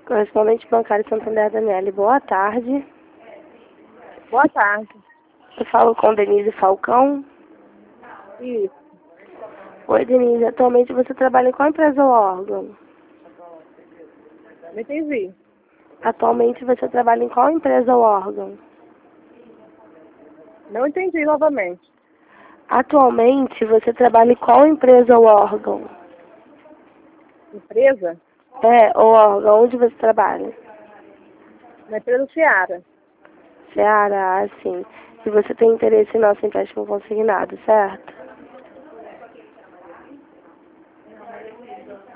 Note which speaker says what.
Speaker 1: Correspondente bancário Santander Daniele, boa tarde.
Speaker 2: Boa tarde.
Speaker 1: Eu falo com Denise Falcão.
Speaker 2: Isso.
Speaker 1: Oi, Denise. Atualmente você trabalha em qual empresa ou órgão?
Speaker 2: Não entendi.
Speaker 1: Atualmente você trabalha em qual empresa ou órgão?
Speaker 2: Não entendi novamente.
Speaker 1: Atualmente você trabalha em qual empresa ou órgão?
Speaker 2: Empresa?
Speaker 1: Ou órgão. Onde você trabalha?
Speaker 2: Na empresa Seara.
Speaker 1: Seara, sim. E você tem interesse em nosso empréstimo consignado, certo?